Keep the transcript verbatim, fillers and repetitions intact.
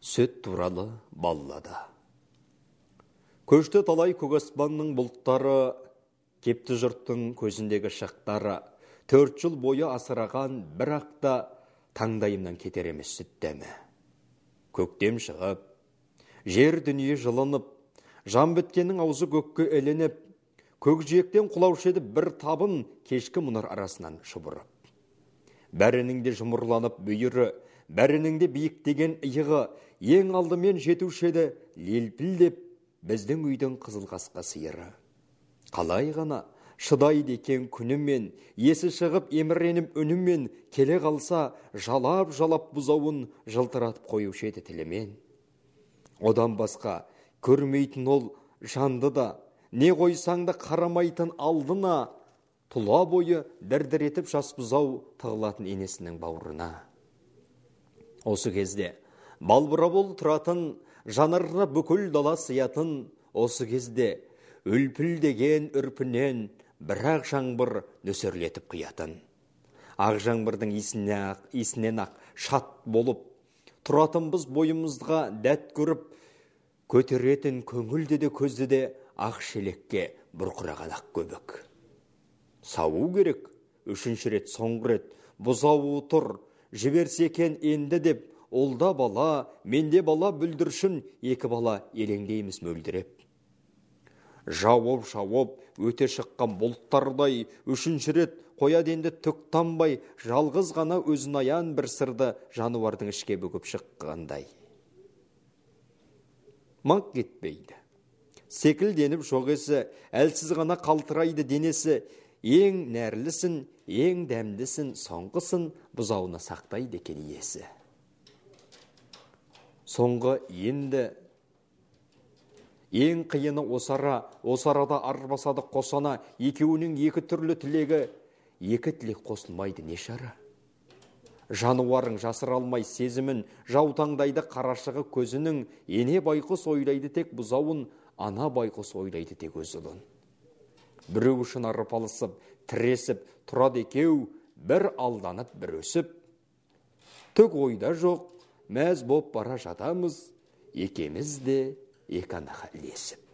Сөт туралы баллада. Көшті талай көк аспанның бұлттары, кепті жұрттың көзіндегі шақтары, төрт жыл бойы асыраған бір ақта таңдайымнан кетер емес сүт дәмі. Көктем шығып, жер дүние жылынып, жан біткеннің аузы көкке ілініп, көкжиектен құлаушы еді бір табын кешкі мұнар арасынан шұбырып. Бәрінің де жұмырланып бүйірі, бәрінің де биіктеген иығы, ең алдымен жетуші еді лелпілдеп біздің үйдің қызыл қасқа сиыры. Қалай ғана шыдайды екен күнімен, есі шығып еміреніп үнімен, келе қалса жалап-жалап бұзауын жылтыратып қоюшы еді тілімен. Одан басқа көрмейтін ол жанды да, не қойсаң да қарамайтын алдына, тұла бойы дір-дір етіп жас бұзау тығылатын енесінің бауырына. Осы кезде балбыра бол тұратын, жанарына бүкіл дала сиятын, осы кезде үлпілдеген үрпінен бірақ жаңбыр нөсерлетіп қиятын. Ақ жаңбырдың исінен ақ шат болып, тұратын біз бойымызға дәт көріп, көтеретін көңілді де көзді де ақ шелекке бұрқыраған ақ көбік. Сауы керек, үшінші рет соңғы рет, бұзауы тұр, жіберсе екен енді деп, олда бала, менде бала бүлдіршін, екі бала елеңдейміз мөлдіреп. Жауып-жауып, өте шыққан бұлттардай, үшінші рет қояды енді түк танбай, жалғыз ғана өзін аян бір сырды жануардың ішке бүгіп шыққандай. Маңқ кетпейді. Секілденіп жоқ есі, әлсіз ғана қалтырайды денесі, ең нәрлісін, ең дәмдісін, соңғысын бұзауына сақтайды екен иесі. Соңғы енді ең қиыны осара, осарада арбасады қосана, екеуінің екі түрлі тілегі, екі тілек қосылмайды не шара. Жануарың жасыра алмай сезімін, жаутаңдайды қарашығы көзінің, ене байқұс ойлайды тек бұзауын, ана байқұс ойлайды тек өз ұлын. Біреу үшін арпалысып, тіресіп, тұрады екеу, бір алданып, бір өсіп. Түк ойда жоқ, мәз боп бара жатамыз, екеміз де екі анаға ілесіп.